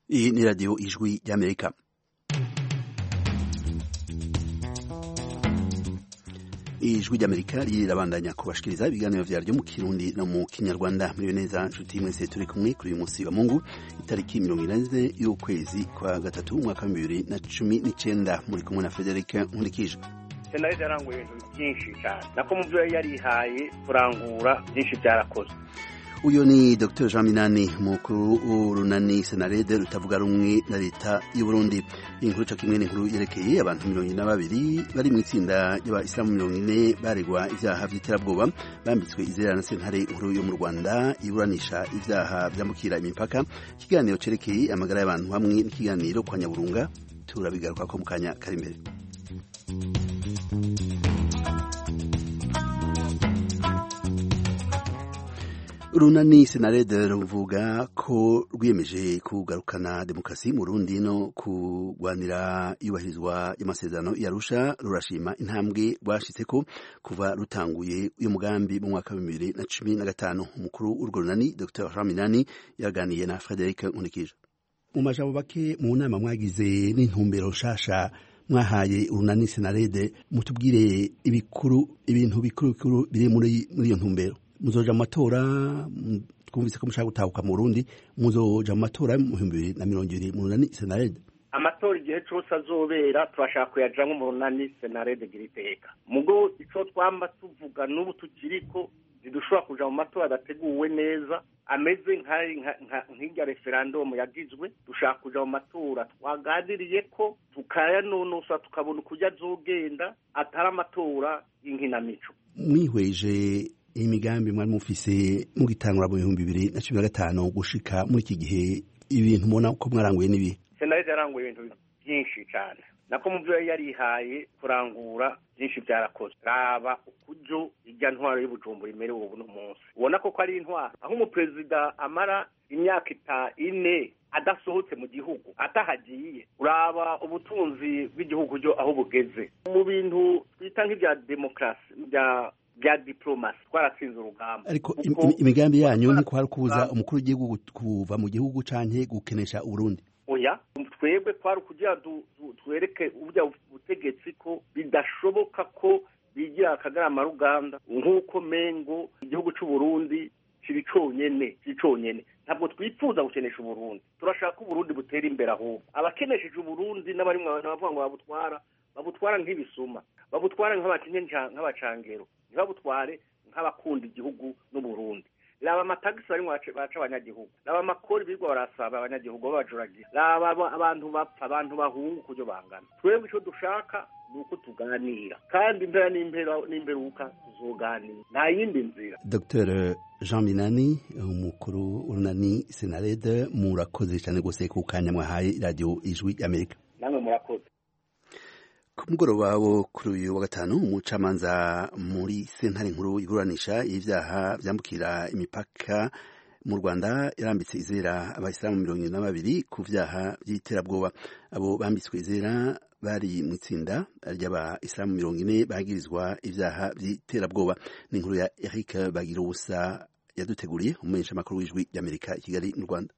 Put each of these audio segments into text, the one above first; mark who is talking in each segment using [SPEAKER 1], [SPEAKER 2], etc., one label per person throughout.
[SPEAKER 1] Iyi ni radiyo ijwi ry'Amerika. Ijwi ry'Amerika rirabandanya kubashikiriza ibiganiro vyaryo mu Kirundi no mu Kinyarwanda. Muri neza nshuti mwese turi kumwe kuri uyu munsi wa Mungu itariki 40 y'ukwezi kwa gatatu umwaka wa 2019 muri kumwe na Frederic Nkurikije.
[SPEAKER 2] Senaride yaranguye ibintu byinshi cyane nako mu byo yarihaye kurangura byinshi byarakozwe.
[SPEAKER 1] Uyo ni Dr. Jean Minani mukuru urunani Senaride rutavuga rumwe na leta y'u Burundi. Inkuru ca kimwe n'inkuru yerekeye abantu 22 bari mu itsinda ry'Abayisilamu 40 baregwa ivyaha vy'iterabwoba bambitswe izera na sentare inkuru yo mu Rwanda iburanisha ivyaha vyambukira imipaka. Ikiganiro cerekeye amagara y'abantu hamwe n'ikiganiro kwa Nyaburunga turabigaruka ko mu kanya kari imbere. Urunani Senaride ruvuga ko rwiyemeje kugarukana demokrasi mu Burundi no kugwanira iyubahirizwa y'amasezerano yarusha. Rurashima intambwe rwashitseko kuva rutanguye uyu mugambi mu mwaka wa 2015. Umukuru w'urwo runani Dr. Jean Minani yaganiye na Frederic Nkurikije. Mu majambo bake mu nama mwagize n'intumbero nshasha mwahaye urunani Senaride, mutubwire ibintu bikuru biri muri iyo ntumbero. Muzoja mu matora, twumvise ko mushaka gutahuka mu Burundi, muzoja mu matora mu 2020 mu runani Senaride.
[SPEAKER 2] Amatora igihe cyose azobera turashaka kuyajamwe mu runani Senaride giriteka. Mugo ico twamba tuvuga n'ubu tukiriko zidushobora kuja mu matora adateguwe neza ameze nk'irya referendum yagizwe. Dushaka kuja mu matora twaganiriye ko tukayanonosa tukabona kujya zogenda atari amatora y'inkinamico.
[SPEAKER 1] Mwihweje imigambi mwari mufise mugitangura mu 2015 gushika muri iki gihe, ibintu mubona ko mwaranguye nibi?
[SPEAKER 2] Senaride yaranguye ibintu byinshi cyane nako mu byo yarihaye kurangura byinshi byarakozwe. Raba ukujo ijya ntwaro y'Ubujumbura imerewe ubu no munsi, ubona ko ari intwaro aho umuperezida amara imyaka 4 adasohotse mu gihugu atahagiye. Uraba ubutunzi bw'igihugu byo aho bugeze mu bintu twita nk'ibya demokrasi bya diplomasi twaratsinze urugamba.
[SPEAKER 1] Ariko imigambi yanyu ni kwari kuza umukuru w'igihugu kuva mu gihugu canke gukenesha Uburundi?
[SPEAKER 2] Oya, twebwe kwari kugira twereke ubya butegetsi ko bidashoboka ko bigira akagarama ruganda nk'uko mengo igihugu c'u Burundi kiri conyene. Ntabwo twifuza gukenesha Uburundi, turashaka Uburundi butera imbere. Aho abakenesheje Uburundi n'abari bavuga ngo babutwara nk'ibisuma, babutwara nk'abacangero, ntibabutware nk'abakunda igihugu n'Uburundi. Laba amatagisi bari baca abanyagihugu, laba amakori birwa barasaba abanyagihugu babajuragira, laba abantu bapfa, abantu bahunga kujyo bangana. Twebwe ico dushaka nuko tuganira, kandi impera n'imperuka tuzoganira, nta yindi nzira.
[SPEAKER 1] Dr. Jean Minani umukuru urunani Senaride, murakoze cyane gose ku kanya mwahaye radio ijwi y'Amerika.
[SPEAKER 2] Namwe murakoze.
[SPEAKER 1] Ku mugoroba wo kuri uyu wa gatanu umucamanza muri sentare nkuru iguranisha y'ivyaha vyambukira imipaka mu Rwanda yarambitse izera Abayisilamu 22 ku vyaha vy'iterabwoba. Abo bambitswe izera bari mu itsinda ry'Abayisilamu 40 bagirizwa ivyaha vy'iterabwoba. Ni inkuru ya Eric Bagirubusa yaduteguriye, umumenyesha makuru w'ijwi y'Amerika i Kigali mu Rwanda.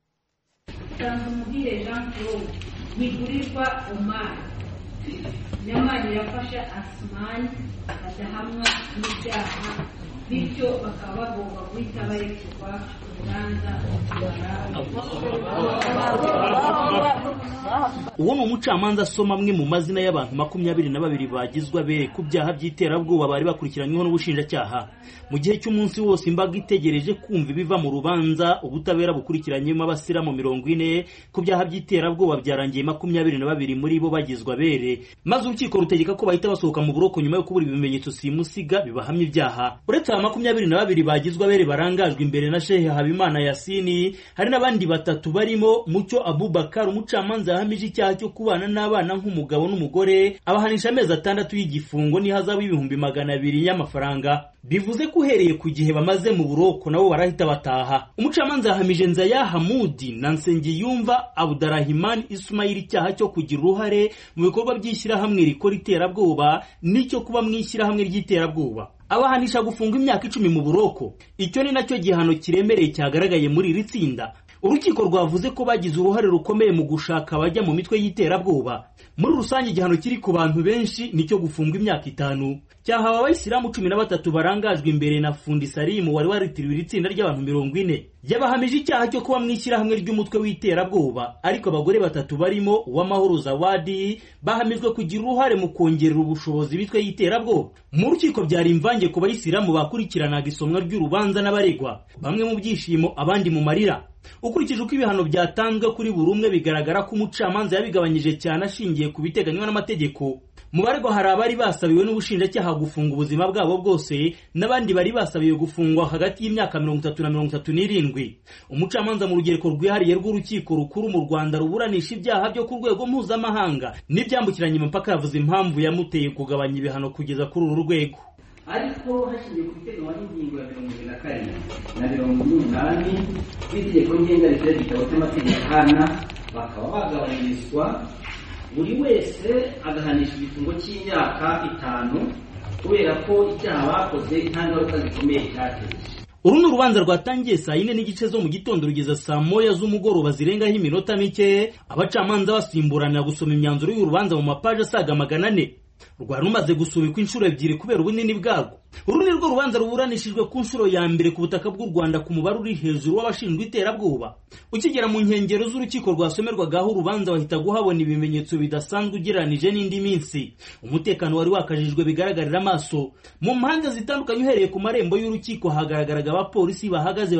[SPEAKER 3] Mugire Jean Claude wigurirwa Omar nyamari yafasha Asmani adahamwa n'ibyaha, bityo bakaba bagomba guhita barekirwa urubanza.
[SPEAKER 4] Uwo mu mucamanza asoma amwe mu mazina y'abantu 22 bagizwe abere ku byaha by'iterabwoba bari bakurikiranyweho n'ubushinjacyaha. Mu gihe cy'umunsi wose imbaga itegereje kumva ibiva mu rubanza, ubutabera bukurikiranyemo Abasilamu 40 ku byaha by'iterabwoba byarangiye 22 muri bo bagizwe abere, maze urukiko rutegeka ko bahita basohoka mu buroko nyuma yo kubura ibimenyetso simusiga bibahamya ibyaha. Uretse 22 bagizwe abere barangajwe imbere na Sheikh Habimana Yasini, hari n'abandi batatu barimo Mucyo Abubakar umucamanza yahamije icyaha cyo kubana n'abana nk'umugabo n'umugore, abahanisha amezi 6 y'igifungo n'ihazabu y'ibihumbi 200 y'amafaranga. Bivuze ko uhereye ku gihe bamaze mu buroko nabo barahita bataha. Umucamanza yahamije Nzaya Hamudi na Nsengiyumva Abdurahimani Ismail icyaha cyo kugira uruhare mu bikorwa by'ishyirahamwe rikora iterabwoba n'icyo kuba mu ishyirahamwe ry'iterabwoba. Abahanisha gufunga imyaka 10 mu buroko. Icyo ni nacyo gihano kiremereye cyagaragaye muri iri tsinda. urukiko rwavuze ko bagize uruhare rukomeye mu gushaka abajya mu mitwe y'iterabwoba. Muri rusange igihano kiri ku bantu benshi nicyo gufungwa imyaka 5 cyahawe abayisilamu 13 barangajwe imbere na Fundi Salimu wari waritiriwe itsinda ry'abantu 40. Yabahamije icyaha cyo kuba mwishyirahamwe ry'umutwe w'iterabwoba, ariko abagore 3 barimo Uwamahoro Zawadi bahamijwe kugira uruhare mu kongerera ubushobozi bitwe y'iterabwoba. Mu rukiko byari imvange ku bayisilamu bakurikiranaga isomwa ry'urubanza n'abaregwa, bamwe mu byishimo abandi mu marira. Ukurikije uko ibihano byatanzwe kuri buri umwe bigaragara ko umucamanza yabigabanyije cyane ashingiye ku biteganywa n'amategeko. Mu baregwa hari abari basabiwe n'ubushinjacyaha gufunga ubuzima bwabo bwose, n'abandi bari basabiwe gufungwa hagati y'imyaka 30 na 37. Umucamanza mu rugereko rwihariye rw'urukiko rukuru mu Rwanda ruburanisha ibyaha byo ku rwego mpuzamahanga n'ibyambukiranya imipaka yavuze impamvu yamuteye kugabanya ibihano kugeza kuri uru rwego.
[SPEAKER 5] Ariko hashingiye ku biteganywa n'ingingo ya 42 na 58 by'itegeko ngenga rifite igitabo cy'amategeko hana, bakaba bagabanyirizwa buri wese agahanisha igifungo cy'imyaka 5 kubera ko icyaha bakoze nta ngaruka zikomeye cyateje.
[SPEAKER 4] Uru ni urubanza rwatangiye saa 4 n'igice zo mu gitondo rugeza saa 1 z'umugoroba zirengaho iminota mike, abacamanza basimburana gusoma imyanzuro y'urubanza mu mapaje asaga 400. Rwari rumaze gusubikwa inshuro 2 kubera ubunini bwarwo. Uru ni rwo rubanza ruburanishijwe ku nshuro ya mbere ku butaka bw'u Rwanda ku mubare uri hejuru w'abashinjwa iterabwoba. Ukigera mu nkengero z'urukiko rwasomerwagaho urubanza wahita guhabona ibimenyetso bidasanzwe ugereranije n'indi minsi. Umutekano wari wakajijwe bigaragarira amaso. Mu mpande zitandukanye uhereye ku marembo y'urukiko hagaragaraga abapolisi bahagaze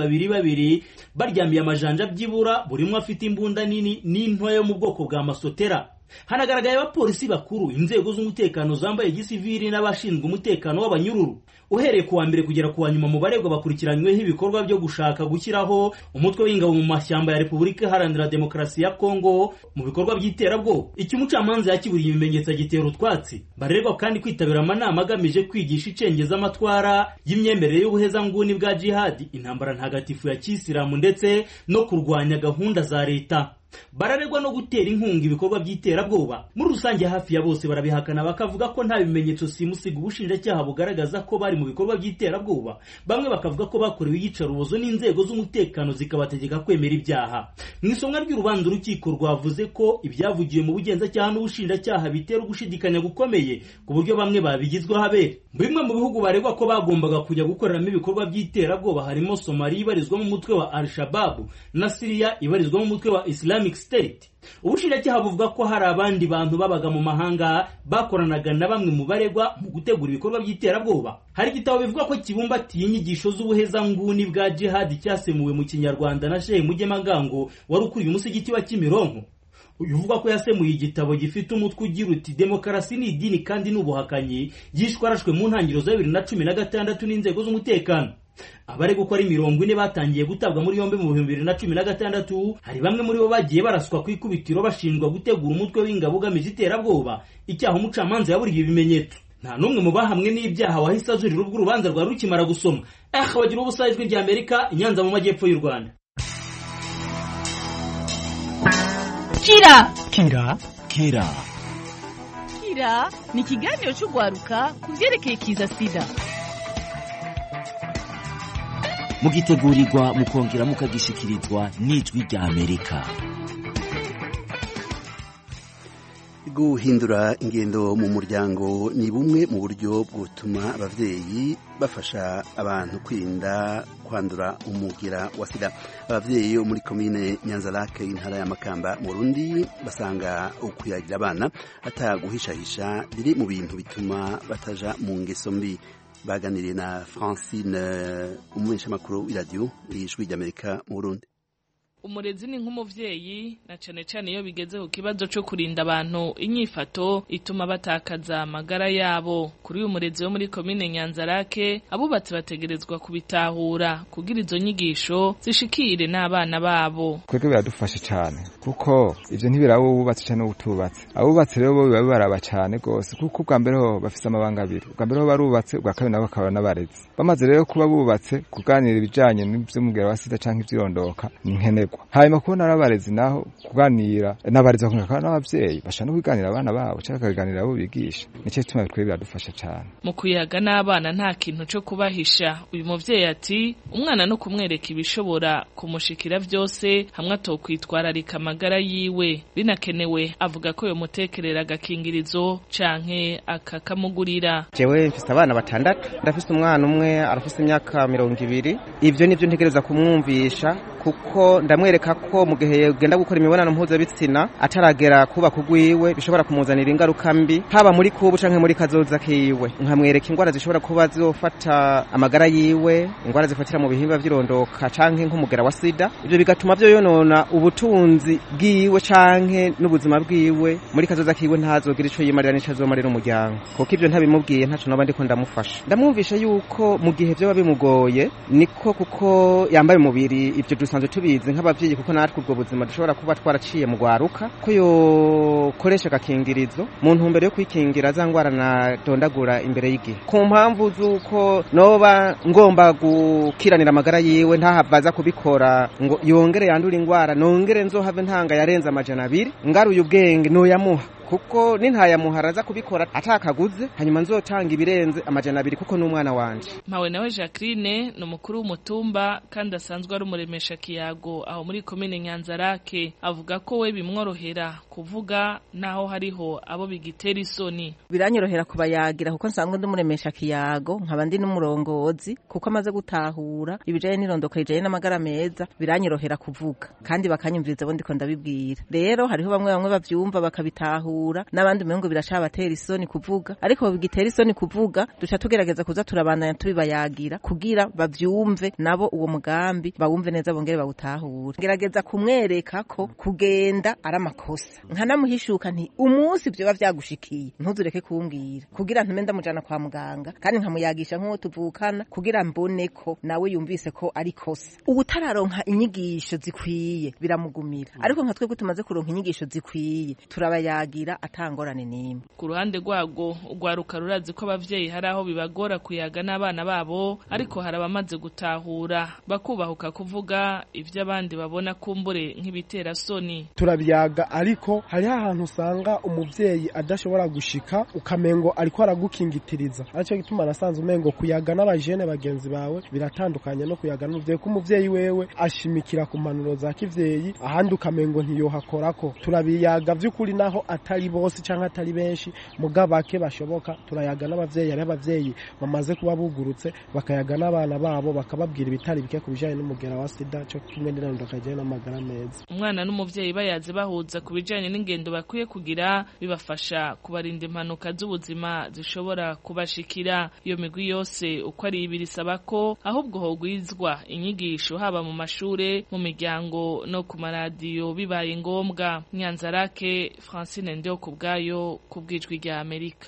[SPEAKER 4] 2 baryamiye amajanja byibura, buri umwe afite imbunda nini n'intoya yo mu bwoko bwa masotera. Hanagaragaye abapolisi bakuru, inzego z'umutekano zambaye gisivili n'abashinzwe umutekano w'abanyururu. Uhereye ku wa mbere kugera ku wa nyuma mu baregwa bakurikiranyweho ibikorwa byo gushaka gushyiraho umutwe w'ingabo mu mashyamba ya Repubulika Iharanira Demokarasi ya Kongo mu bikorwa by'iterabwoba. Iki umucamanza yakiburiye ibimenyetso gitera utwatsi. Baregwa kandi kwitabira amanama agamije kwigisha icengeza amatwara y'imyemerere y'ubuhezanguni bwa jihad, intambara ntagatifu ya Kisilamu ndetse no kurwanya gahunda za leta. Bararegwa no gutera inkunga ibikorwa by'iterabwoba. Muri rusange hafi ya bose barabihakana bakavuga ko nta bimenyetso simusiga ubushinjacyaha bugaragaza ko bari mu bikorwa by'iterabwoba. Bamwe bakavuga ko bakorewe iyicarubozo n'inzego z'umutekano zikabategeka kwemera ibyaha. Mu isomwa ry'urubanza urukiko rwavuze ko ibyavugiye mu bugenzacyaha n'ubushinjacyaha bitera gushidikanya gukomeye ku buryo bamwe babigizweho abere. Bimwe mu bihugu baregwa ko bagombaga kujya gukoreramo ibikorwa by'iterabwoba harimo Somalia ibarizwamo umutwe wa Al-Shabaab na Syria ibarizwamo umutwe wa Islamic State. Ubushinjacyaha buvuga ko hari abandi bantu babaga mu mahanga bakoranaga na bamwe mu baregwa mu gutegura ibikorwa by'iterabwoba. Hari igitabo bivuga ko kibumbatiye inyigisho z'ubuhezanguni bwa jihad cyasemuwe mu Kinyarwanda na Sheikh Mujemagango wari ukuriye umusigiti wa Kimironko. Uyu uvuga ko yasemuye igitabo gifite umutwe ugira uti demokarasi ni idini kandi n'ubuhakanyi, yishwarashwe mu ntangiriro za 2016 n'inzego z'umutekano. Abaregwa ko ari 40 batangiye gutabwa muri yombi mu 2016. Hari bamwe muri bo bagiye baraswa ku ikubitiro bashinjwa gutegura umutwe w'ingabo ugamije iterabwoba, icyaha umucamanza yaburiye ibimenyetso. Nta numwe mu bahamwe n'ibyaha wahise ajurira ubwo urubanza rwa rukimara gusoma. Bagira ubusa ijwi rya Amerika, Inyanza mu majyepfo y'u Rwanda.
[SPEAKER 6] Kira ni ikiganiro cy'ugwaruka ku byerekeye kiza sida.
[SPEAKER 7] Mugitegurirwa mukongera mukagishikirizwa n'ijwi rya Amerika.
[SPEAKER 1] Guhindura ingendo mu muryango ni bumwe mu buryo bwotuma abavyeyi bafasha abantu kwirinda kwandura umugira wa sida. Abavyeyi bo muri komine Nyanza-Lac intara ya Makamba mu Burundi basanga ukwiyagira abana ataguhishahisha biri mu bintu bituma bataja mu ngeso mbi. Baganiriye na Francine umumenyeshamakuru w'iradio y'ijwi ry'Amerika mu Burundi.
[SPEAKER 8] Umurezi ni nk'umuvyeyi na cane cane iyo bigeze ku kibazo cyo kurinda abantu inyifato ituma batakaza amagara yabo. Kuri uyu murezi wo muri komine Nyanza-Lac abubatsi bategerezwa kubitahura kugira izo nyigisho zishikire n'abana babo.
[SPEAKER 9] Kwege biradufasha cyane kuko ivyo ntibirabo ububatsi cyane ubutubatsi. Abubatsi rero bo biba baraba cyane gose kuko bwa mbere ho bafise amabanga abiri. Bwa mbere ho barubatse, bwa kabiri nabo bakaba n'abarezi. Bamaze rero kuba bubatse kuganira ibijanye n'ivyo mugera wa sida canke ivyirondoka ni nkene kurerwa hanyuma kubona n'abarezi naho kuganira n'abarezi bakunda n'abavyeyi bashaka kuganira abana babo cyangwa bakaganira abo bigisha nicyo gituma twebwe biradufasha cyane
[SPEAKER 8] mu kuyaga n'abana nta kintu cyo kubahisha uyu muvyeyi ati umwana no kumwereka ibishobora kumushikira vyose hamwe atokwitwararika amagara yiwe binakenewe avuga ko yo mutekerera agakingirizo canke akakamugurira.
[SPEAKER 10] Jewe mfise abana 6 ndafise umwana umwe arafise imyaka 20 ivyo nivyo ntegereza kumwumvisha kuko ndamwereka ko mu gihe ugenda gukora imibonano mpuzabitsina ataragera kuba kugwiwe bishobora kumuzanira ingaruka mbi haba muri kubu canke muri kazoza kiwe nkamwereka ingwara zishobora kuba zofata amagara yiwe ingwara zifatira mu bihimba vy'irondoka canke nk'umugera wa sida ivyo bigatuma vyo yonona ubutunzi bwiwe canke n'ubuzima bwiwe muri kazoza kiwe ntazogira ico yimarira n'ico azomarira umuryango kuko ivyo ntabimubwiye ntaco noba ndiko ndamufasha ndamwumvisha yuko mu gihe vyo bimugoye niko kuko yambaye umubiri ivyo dusanzwe tubizi nk'abavyeyi kuko natwe ubwo buzima dushobora kuba twaraciye mu gwaruka ko yo koresha agakingirizo mu ntumbero yo kwikingira za ngwara na dondagura imbere y'igihe ku mpamvu z'uko noba ngomba gukiranira amagara yiwe ntahavaza kubikora ngo yongere yandura ingwara nongere nzohave ntanga yarenza amajana 2 ngaruye ubwenge no yamuha kuko nintayamuharaza kubikora atakaguze hanyuma nzotanga ibirenze amajana 2 kuko n'umwana wanje.
[SPEAKER 8] Mpawe nawe Jacqueline no mukuru w'umutumba kandi asanzwe ari umuremesha kiyago aho muri komine Nyanzarake avuga ko we bimworohera kuvuga naho hariho abo bigitera isoni.
[SPEAKER 11] Biranyorohera kubayagira kuko nsanzwe ndumuremesha kiyago nkaba ndi n'umurongozi kuko amaze gutahura ibijaye n'irondoka rijaye n'amagara meza biranyorohera kuvuga kandi bakanyumviriza bo ndiko ndabibwira. Rero hariho bamwe bavyumva bakabitahura n'abandi mengo birashabatera isoni kuvuga ariko bigitera isoni kuvuga duca tugerageza kuza turabandanya tubibayagira kugira bavyumve nabo uwo mugambi bawumve neza bongere bawutahure gerageza kumwereka ko kugenda ari amakosa nkanamuhishuka nti umunsi byo bavyagushikiye ntuzureke kumbwira kugira ntume ndamujana kwa muganga kandi nkamuyagisha nk'uwo tuvukana kugira mbone ko nawe yumvise ko ari kosa ubutararonka inyigisho zikwiye biramugumira ariko nka twebwe tumaze kuronka inyigisho zikwiye turabayagira atangorane nimwe.
[SPEAKER 8] Ku ruhande rwago ugwaruka rurazi ko abavyeyi hari aho bibagora kuyaga n'abana babo ariko hari abamaze gutahura bakubahuka kuvuga ivyo abandi babona kumbure nk'ibitera soni.
[SPEAKER 12] Turabyaga ariko hari ahantu usanga umuvyeyi adashobora gushika ukamengo ariko aragukingitiriza ariko gituma nasanze umengo kuyaga n'abajene bagenzi bawe biratandukanye no kuyaga n'umuvyeyi ko umuvyeyi wewe ashimikira ku mpanuro za kivyeyi ahandi ukamengo ntiyohakorako turabiyaga vy'ukuri naho atari bose canke atari benshi mugabake bashoboka turayaga n'abavyeyi ari abavyeyi bamaze kuba bugurutse bakayaga n'abana babo bakababwira ibitari bike kubijanye n'umugera wa sida cyo kimwe n'irondoka ryaje n'amagara meza.
[SPEAKER 8] Umwana n'umuvyeyi bayaze bahuza kubijanye n'ingendo bakwiye kugira bibafasha kubarinda impanuka z'ubuzima zishobora kubashikira. Iyo migwi yose uko ari ibiri saba ko ahubwo hogwizwa inyigisho haba mu mashure mu miryango no ku maradiyo bibaye ngombwa. Nyanzarake Francine Ndio kubgayo kubwijwi rya Amerika.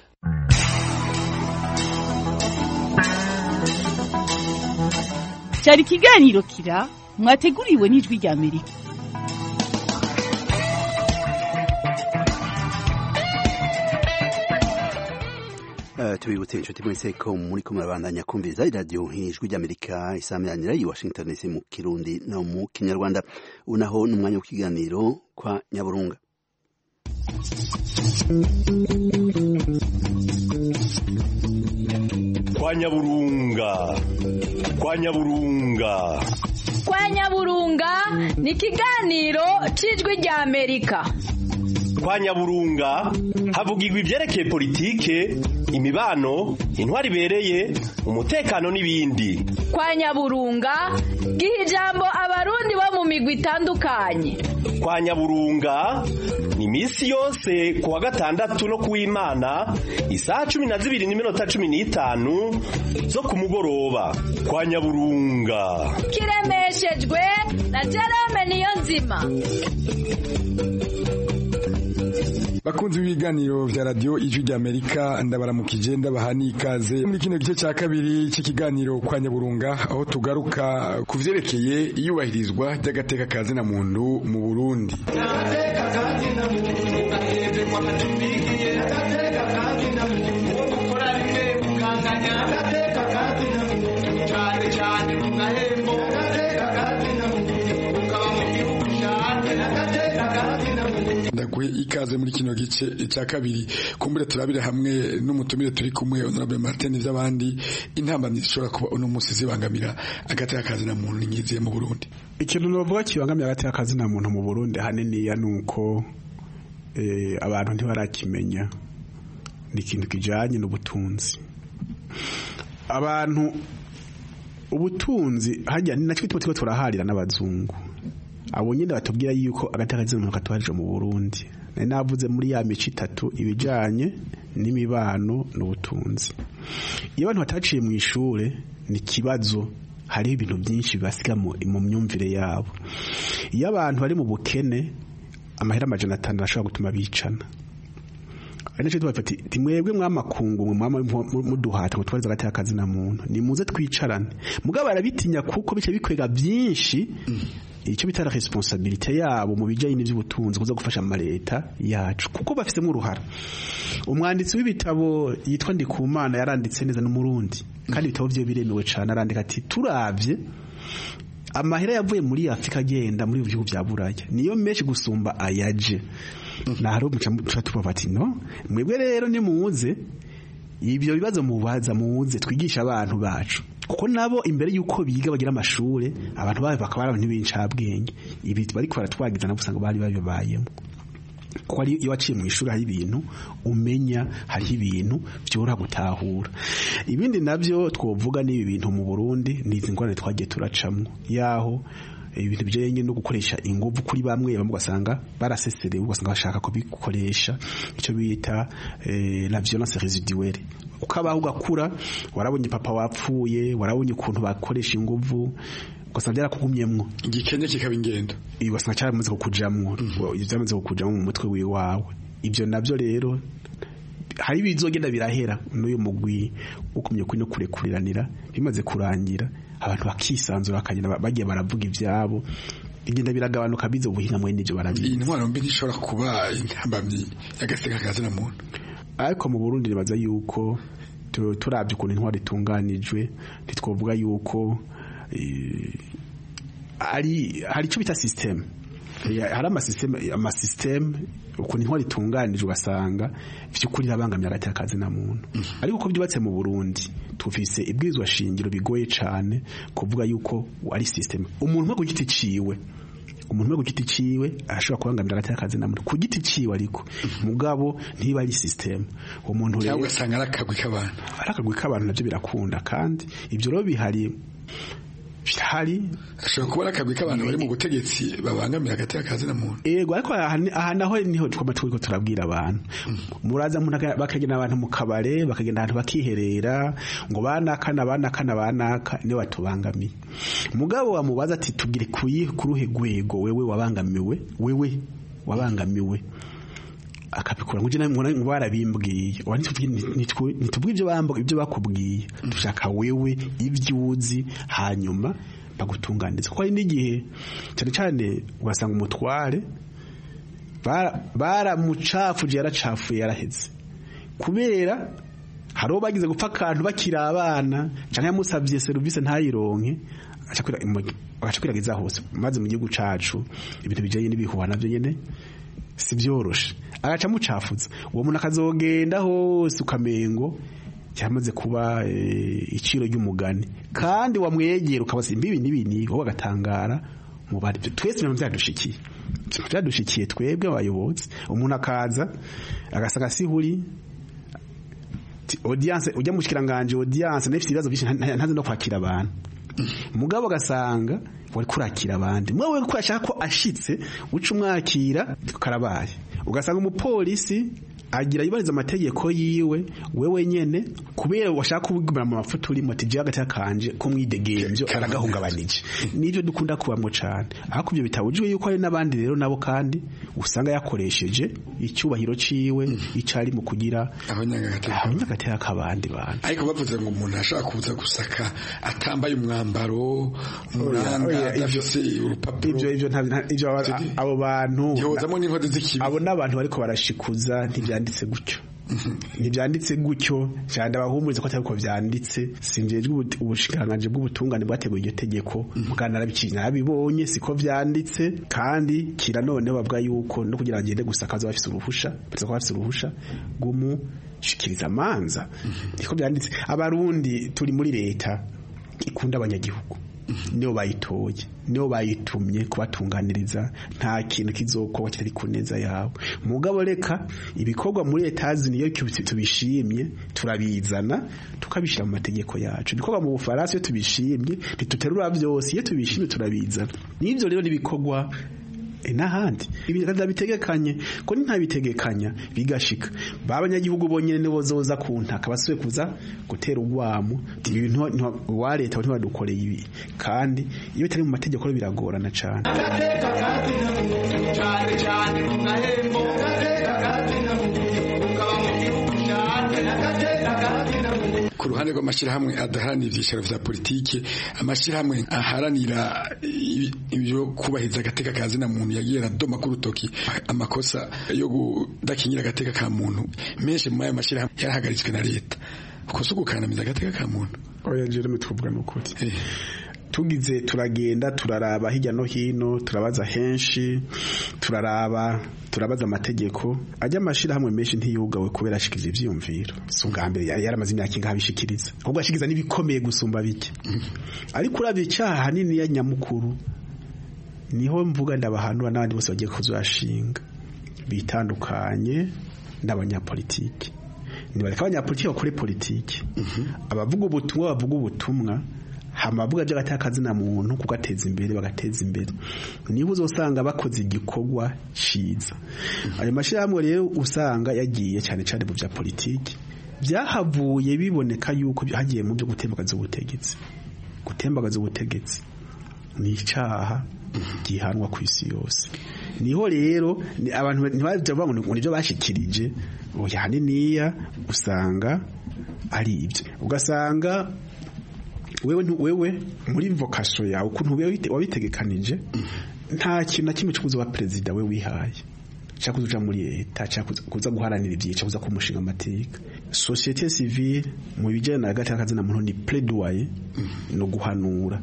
[SPEAKER 6] Cyari kiganiro kira mwateguriwe n'ijwi rya Amerika.
[SPEAKER 1] Tubibutse inshuti mwese ko muri ko murabandanya kumviriza iradiyo nk'ijwi ry'Amerika isamiranyira i Washington DC mu Kirundi no mu Kinyarwanda unaho n'umwanya w'ikiganiro kwa Nyaburunga.
[SPEAKER 13] Kwa Nyaburunga. Kwa Nyaburunga.
[SPEAKER 14] Kwa Nyaburunga ni ikiganiro c'ijwi rya Amerika.
[SPEAKER 13] Kwa Nyaburunga havugirwa ivyerekeye politike, imibano, intwari ibereye, umutekano n'ibindi.
[SPEAKER 14] Kwa Nyaburunga giha ijambo abarundi bo mu migwi itandukanye.
[SPEAKER 13] Kwa Nyaburunga ni misi yose kuwa gatandatu no kuw'Imana isaha 12:15 zo ku mugoroba. Kwa Nyaburunga
[SPEAKER 14] kiremeshejwe na Jerome Niyonzima.
[SPEAKER 15] Bakunzi b'ibiganiro vya radio Ijwi rya Amerika ndabaramukije ndabahani ikaze muri kino gice cya kabiri cy'ikiganiro kwa Nyaburunga aho tugaruka kuvyerekeye iyubahirizwa ry'agateka kazi na muntu mu Burundi.
[SPEAKER 16] Cyane mu gahembo gateka kazi na muntu ukaba mu gihugu
[SPEAKER 15] ndaguhe ikaze muri kino gice cya kabiri kumbure turabire hamwe n'umutumire turi kumwe Honorable Martin n'abandi intambamyi zishobora kuba uno munsi zibangamira agateka kazina muntu nyiziye mu Burundi.
[SPEAKER 16] Ikintu novuga kibangamira agateka kazina muntu mu Burundi hanini ya nuko abantu ntibarakimenya ni ikintu kijanye n'ubutunzi. Abantu ubutunzi hajya ni nacyo twitwa turaharira n'abazungu abo nyine batubwira yuko agateka kazina muntu katwaje mu Burundi. Navuze muri ya mico itatu ibijanye n'imibano n'ubutunzi. Iyo abantu bataciye mu ishure ni kibazo, hari ibintu byinshi basiga mu myumvire yabo. Iyo abantu bari mu bukene amahera 500 ashobora gutuma bicana. Ari cyo tubafati timwebwe mwamakungu muduhata ngo twariza agateka kazina muntu ni muze twicarane. Mugabo arabitinya kuko bice bikwega byinshi icyo bitara responsabilité yabo mu bijanye n'ivy'ubutunzi kuza gufasha amaleta yacu kuko bafisemo uruhara. Umwanditsi w'ibitabo yitwa Ndikumana yaranditse neza n'umurundi kandi ibitabo byo biremewe cyane arandika ati turavye amahera yavuye muri Afrika agenda muri bihugu bya Buraya niyo menshi gusumba ayaje naharo muca tubafati no mwebwe rero ni muze ibyo bibazo mubaza muze twigisha abantu bacu kuko nabo imbere yuko biga bagira amashure abantu bawe bakaba abantu b'incabwenge ibi bariko baratwagiza no gusanga bari babibayemo kuko ari iyo waciye mu ishuri hari ibintu umenya hari ibintu byora gutahura. Ibindi navyo twovuga ni ibintu mu Burundi ni izingorane twagiye turacamwe yaho ibintu bijanye no gukoresha inguvu kuri bamwe ugasanga barasesereye ugasanga bashaka ko bikoresha icyo bita la violence résiduelle. Ukabaho ugakura warabonye papa wapfuye warabonye ukuntu bakoresha inguvu ugasanga byarakugumyemwo
[SPEAKER 15] igikenye kikaba ingendo
[SPEAKER 16] ugasanga cyaramaze kukujamwo byamaze kukujamwo mu mutwe wiwawe. Ibyo navyo rero hari bizogenda birahera n'uyu mugwi ukumye kuri no kurekuriranira bimaze kurangira abantu bakisanzura akagenda bagiye baravuga ivyabo igenda biragabanuka bize ubuhinga mwe n'ivyo barabizi.
[SPEAKER 15] Iyi ntwaro mbi ishobora kuba intambamyi y'agateka kazina muntu
[SPEAKER 16] ariko mu Burundi nibaza yuko turabye ukuntu intwaro itunganijwe ntitwovuga yuko hari icyo bita system hari amasystem ukuntu intwaro itunganijwe ugasanga vy'ukuri rabangamye agateka kazina muntu ariko uko byubatse mu Burundi tufise ibwirizwa shingiro bigoye cane kuvuga yuko ari system umuntu ku giti ciwe arashobora kubangamira agateka kazina muntu ku giti ciwe ariko mugabo ntiba ari system umuntu
[SPEAKER 15] rero ugasanga arakagwi k'abantu
[SPEAKER 16] navyo birakunda kandi ibyo rero bihari
[SPEAKER 15] ashobora kuba akagwi k'abantu bari mu butegetsi babangamira agateka kazina muntu.
[SPEAKER 16] Yego ariko aha naho niho twama turiko turabwira abantu muraza bakagenda abantu mu kabare bakagenda ahantu bakiherera ngo banaka niyo batubangamiye mugabo wamubaza ati tubwire kuruhe gwego wewe wabangamiwe akabikora ngo ngo barabimbwiye nitubwiye ibyo bakubwiye dushaka wewe ivyuzi hanyuma bagutunganiza kuko ari n'igihe cyane cyane ugasanga umutware baramucafuje yaracafuye yaraheze kubera haro bagize gupfa akantu bakira abana canke yamusavye service ntayironke agacakwiragiza hose maze mu gihugu cacu ibintu bijanye n'ibihuha navyo nyene si byoroshe agaca mucafuza uwo muntu akazogenda hose ukamengo cyamaze kuba iciro ry'umugani kandi wamwegera ukabasimba ibi n'ibini wowe agatangara mu bari twese byadushikiye twebwe abayobozi umuntu akaza agasaga sihuri audience ujya mushikiranganje audience nefite ibibazo byinshi ntazi no kwakira abantu mugabo gasanga wari kurakira abandi mwe ko ashaka ko ashitse uca umwakira karabaye ugasanga umupolisi agira yibariza amategeko yiwe wewe nyene kubera washaka kubigura mu mafuta uri moti je hagati yakanje ko mwidegenjo aragahungabanije nivyo dukunda kubamwo cyane ariko ibyo bitabujwe yuko ari nabandi rero nabo kandi usanga yakoresheje icyubahiro ciwe icari mu kugira abanyagateka kabandi bantu
[SPEAKER 15] ariko bavuze ngo umuntu ashaka kuza gusaka atambaye umwambaro umuranga adafise urupapuro
[SPEAKER 16] ivyo abo bantu
[SPEAKER 15] yozamo n'inkozi z'ikibi
[SPEAKER 16] abo n'abantu bariko barashikuza ntibyanditse gutyo ntibyanditse gutyo cyane abahumuriza ko atari ko byanditse sinjejwe ubushikiranganje bw'ubutungane bwateguye iryo tegeko mugana narabibonye siko byanditse kandi kira none bavuga yuko no kugira ngende gusakaza bafise uruhusha gumushikiriza amanza niko byanditse. Abarundi turi muri leta ikunda abanyagihugu niyo bayitoye niyo bayitumye kubatunganiriza nta kintu kizokorwa kitari kuneza yawe mugabo reka ibikorwa muri etazi niyo tubishimye turabizana tukabishira mu mategeko yacu ibikorwa mu Bufaransa iyo tubishimye ntituterura byose iyo tubishimye turabizana n'ibyo rero nibikorwa n'ahandi ibintu bitegekanye ko ntabitegekanya bigashika babanyagihugu bonyene nibo zoza kuntaka basuye kuza gutera urwamo ibintu wa leta ntibadukoreye ibi kandi iyo bitari mu mategeko biragorana cyane
[SPEAKER 15] ku ruhande rw'amashyirahamwe adaharanira ibyicaro vya politike amashyirahamwe aharanira ibyo kubahiriza agateka ka zina muntu yagiye aradoma ku rutoki amakosa yo kudakingira agateka ka muntu menshi mu ayo mashyirahamwe yarahagaritswe na leta uko so gukandamiza agateka ka muntu
[SPEAKER 16] oya Jeremy tuvuga n'ukuri tugize turagenda turaraba hirya no hino turabaza henshi turabaza amategeko ajya amashira hamwe menshi ntiyugawe kubera ashikiriza ivyumviro sunga mbere yaramaze imyaka ingaha bishikiriza ahubwo ashikiza nibikomeye gusumba bike ariko uravye icaha hanini ya nyamukuru niho mvuga ndabahanura n'abandi bose bagiye kuzashinga bitandukanye n'abanyapolitiki nibareka abanyapolitiki bakore politiki abavuga ubutumwa hamavuga by'agatakazi na muntu kugateza imbere bagateza imbere niho uzosanga bakoze igikorwa ciza ayo mashirahamwe rero usanga yagiye cyane cyane mu bya politiki byahavuye biboneka yuko hagiye mu byo gutembagaza ubutegetsi ni icaha gihanwa ku isi yose niho rero abantu ntibavuga ngo nibyo bashikirije oya haniniya usanga ari ibyo ugasanga wewe muri vocation yawe ukuntu wabitegekanije nta kintu na kimwe cy'ukuza wa president we wihaye cyakuza uja muri leta cyakuza guharanira ibyica kuza kumushinga amateka societe civile mu bijyanye na hagati y'akazi na muntu ni plaidoyer no guhanura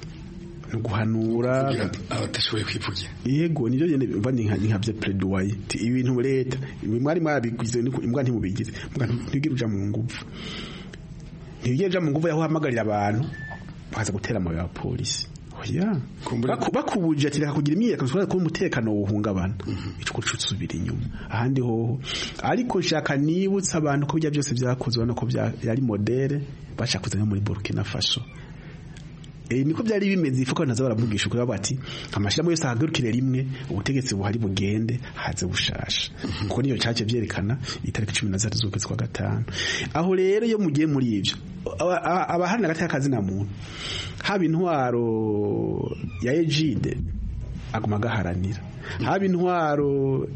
[SPEAKER 15] abatashoboye kwivugira
[SPEAKER 16] yego nibyo nyene bandi nkabye plaidoyer ibintu leta mwari mwabigwize imbwa ntimubigize ntigira uja mu nguvu ntigeje mu nguvu yaho hamagarira abantu bakaza gutera mu ya polisi oya bakubuje ati reka kugira imyiyekano ko umutekano wohungabana ico kucusubira inyuma ahandi ho ariko nshaka nibutsa abantu ko bijya byose byakozwe no ko yari modele bashakuze muri Burkina Faso niko byari bimeze ifuko nazo baravugisha kuri bati amashiramo yose ahagurukire rimwe ubutegetsi buhari bugende haze bushasha kuko niyo cyaje byerekana itariki 13 z'ukwezi kwa gatanu aho rero iyo mugiye muri ivyo abahana hagati y'akazi na muntu haba intwaro ya Ejide aguma gaharanira haba intwaro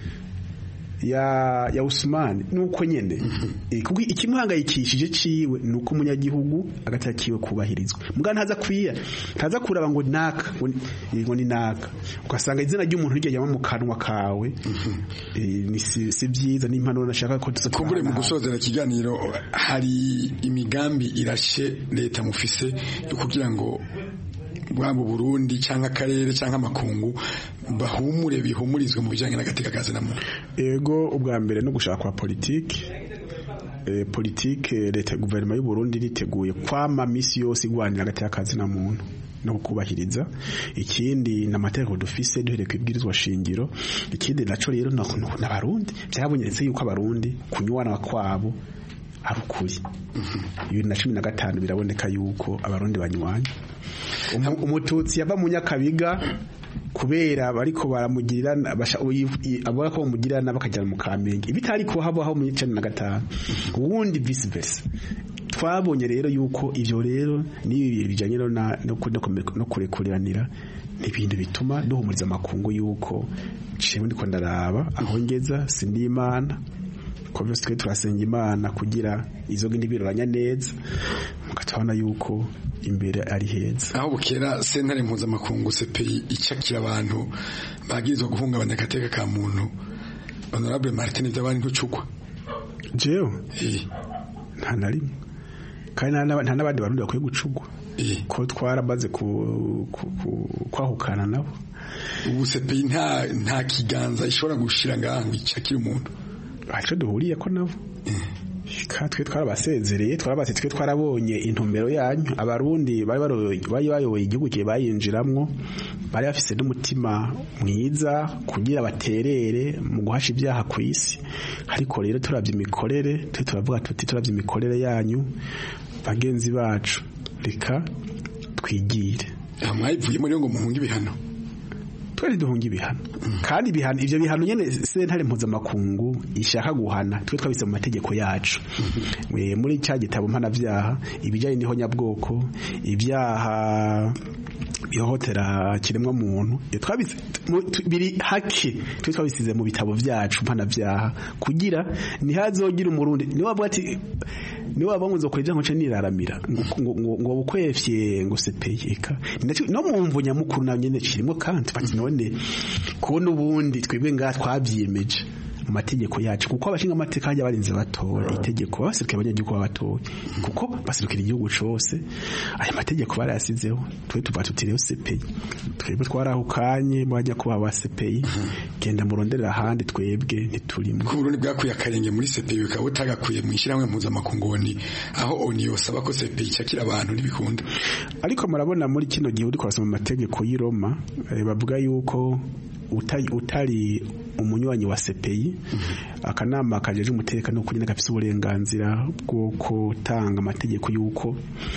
[SPEAKER 16] ya Usman nuko nyene kuko ikimuhangayikishije ciwe nuko umunyagihugu agatakiwe kubahirizwa muga ntaza kuraba ngo naka ngo ni naka ugasanga izina ry'umuntu ryo mu kanwa kawe ni si byiza n'impanuro nashaka ko
[SPEAKER 15] kumbure mu gusozera ikiganiro hari imigambi irashe leta mufise yo kugira ngo bwabo Burundi cyangwa akarere cyangwa amakungu bihumurizwe mu bijyanye n'agateka kazi na muntu
[SPEAKER 16] ego ubwa mbere no gushaka kwa politike leta guverinoma y'u Burundi riteguye kwama misi yose igwanira agateka kazi na muntu no kubahiriza ikindi n'amategeko dufise duhereye kwibwirizwa shingiro ikindi naco rero n'abarundi byabonyeretse yuko abarundi kunywana kwabo ari ukuri 2015 biraboneka yuko abarundi banywanye umututsi yava mu Nyakabiga kubera bariko baramugirira abora ko bamugirana bakajya mu Kamenge ibitari ko habaho mu 2015 ubundi vice versa twabonye rero yuko ivyo rero nibi bijanye no kurekuriranira n'ibintu bituma duhumuriza amakungu yuko ciwe ndiko ndaraba aho ngeza sindimana ko byose twe turasenga Imana kugira izo gindi biroranya neza mugatubona yuko imbere ari heza
[SPEAKER 15] aho bukera sentare mpuzamakungu CPI icakira abantu bagirizwa guhungabanya agateka ka muntu Honorable Martin Zabani ntucukwa
[SPEAKER 16] jewe nta na rimwe kandi nta n'abandi barundi bakwiye gucugwa ko twaramaze kwahukana nabo.
[SPEAKER 15] ubu sepeyi nta kiganza ishobora gushira ngaha ngo icakire umuntu
[SPEAKER 16] aco duhuriye ko nabo twe twarabasezereye twe twarabonye intumbero yanyu. Abarundi bari bayoboye igihugu kiye bayinjiramwo bari bafise n'umutima mwiza kugira baterere mu guhasha ibyaha ku isi, ariko rero turavye imikorere turavuga tuti turavye imikorere yanyu bagenzi bacu reka twigire.
[SPEAKER 15] Mwayivuye muri ngo muhunge ibihano
[SPEAKER 16] twari duhunga ibihano kandi ibihano ivyo bihano nyene sentare mpuzamakungu ishaka guhana twe twabise mu mategeko yacu muri cya gitabo mpanavyaha ibijanye niho nyabwoko ibyaha ihohotera kiremwa muntu twabise biri hake twe twabisize mu bitabo vyacu mpanavyaha kugira nihazogira umurundi niwe avuga ati niwe abanguzo kuri byanko niraramira ngo bukwefye ngo sepeyeka no mumvu nyamukuru na nyene kirimo kandi bati none kubona ubundi twebwe nga twabyiyemeje mu mategeko yacu kuko abashinga amateka hajya barinze batora itegeko basirikira abanyagihugu babatora kuko basirikira igihugu cose aya mategeko barayasizeho twe tuva tutiriyo sepeyi twebwe twarahukanye bajya kuba ba sepeyi genda muronderera ahandi twebwe ntiturimo
[SPEAKER 15] ku Burundi bwakuye akarenge muri sepeyi bikaba utagakuye mu ishyirahamwe mpuzamakungoni aho oni yosaba ko sepeyi cyakira abantu n'ibikunda.
[SPEAKER 16] Ariko murabona muri kino gihe uri kurasoma amategeko y'i Roma bavuga yuko utari umunywanyi wa sepeyi akanama kajeje umutekano kugira gafise uburenganzira bwo gutanga amategeko yuko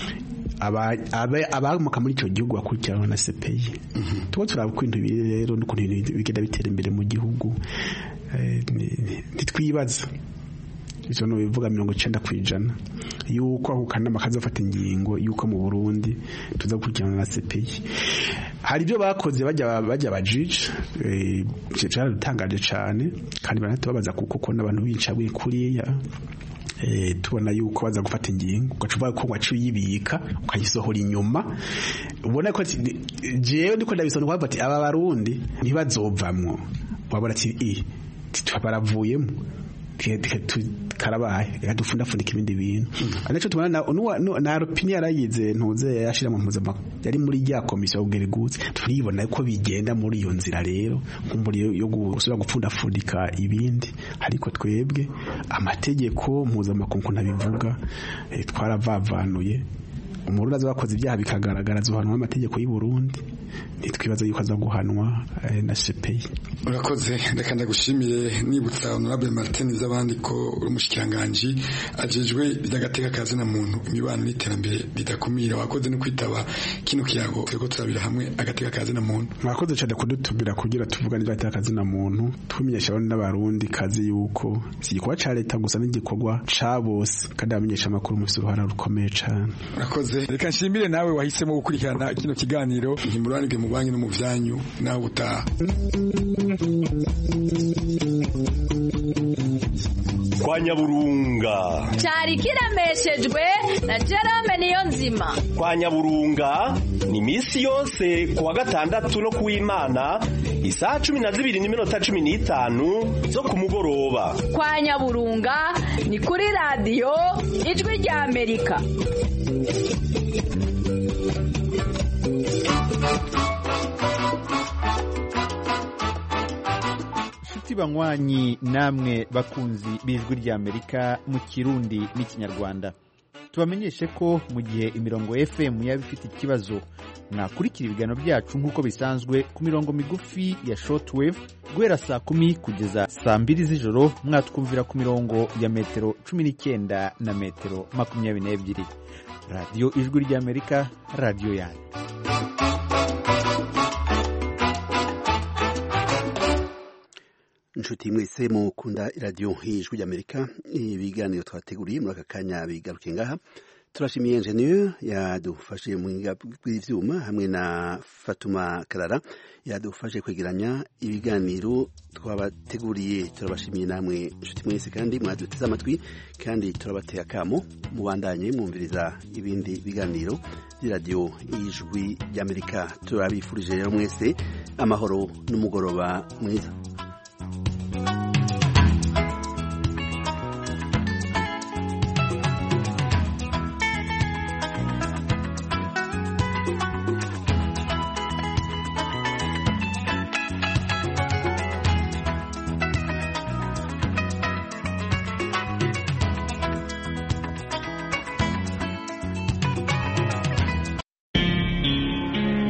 [SPEAKER 16] abamuka muri icyo gihugu bakurikirana na sepeyi. Tuko turabukunda ibiri rero n'ukuntu ibintu bigenda bitera imbere mu gihugu ntitwibaza ivyo no bivuga 90% yuko aho kanama kazofata ingingo yuko mu Burundi tuzakurikirana na CPI. Hari byo bakoze bajya bajije cyane dutangaje cyane kandi banatubabaza kuko n'abantu bincabwe kuriya tubona yuko baza gufata ingingo ugacuba ko wacu yibika ukayisohora inyuma ubona ko jewe ndiko ndabisonwa bati aba barundi ntibazovamwo wabona ati twabaravuyemo karabaye yadufundafundika ibindi bintu anacho tubana na opinion yarayize ntuze yashira mu mpuzama yari muri rya komisiyo y'ubugeriguzi turibona ko bigenda muri iyo nzira rero kumburi yo gusura gupfundafundika ibindi ariko twebwe amategeko mpuzamakungu nabivuga twaravavanuye umurundi azabakoze ibyaha bikagaragara zohanwa amategeko y'u Burundi nitwibaza yuko aza guhanwa na CPI.
[SPEAKER 15] Urakoze ndeka ndagushimire nibutsa honorable Martin z'abandi ko umushikiranganje ajejwe by'agateka kazi na muntu imibano n'iterambere bidakumira wakoze no kwitaba kino kiyago twego turabira hamwe agateka kazi na muntu. Mwakoze cyane kudutubira kugira tuvugane by'agateka kazi na muntu twimenyesha n'abarundi kazi yuko sigikwa ca leta gusa n'igikorwa ca bose kandi amenyesha amakuru mu ruhara rukomeye cyane. Urakoze reka nshimire nawe wahisemo gukurikirana kino kiganiro ntimuranige mu banki no mu vyanyu nawe utaha.
[SPEAKER 13] Kwa Nyaburunga
[SPEAKER 14] cyari kiremeshejwe na Jerome Niyonzima.
[SPEAKER 13] Kwa Nyaburunga ni misi yose kuwa gatandatu no kuw'Imana isaha 12:15 zo kumugoroba.
[SPEAKER 14] Kwa Nyaburunga ni kuri radio Ijwi rya Amerika.
[SPEAKER 17] Banywanyi namwe bakunzi bijwi rya Amerika mu Kirundi n'ikinyarwanda tubamenyeshe ko mu gihe imirongo FM yaba ifite ikibazo mwakurikira ibiganiro byacu nk'uko bisanzwe ku mirongo migufi ya shortwave guhera saa 10 kugeza saa 2 z'ijoro mwatwumvira ku mirongo ya metero 19 na metero 22. Radio Ijwi rya Amerika, radio yanyu.
[SPEAKER 1] Nshuti mwese mukunda radio Ijwi rya Amerika ibiganiro twateguriye muri aka kanya bigaruke ngaha. Turashimiye engineer yadufashe mu bw'ivyuma hamwe na Fatuma Karara yadufashe kwegeranya ibiganiro twabateguriye. Turabashimiye namwe nshuti mwese kandi mwaduteze amatwi kandi turabateye akamo mubandanye mwumviriza ibindi biganiro radio Ijwi rya Amerika. Turabifurije rero mwese amahoro n'umugoroba mwiza.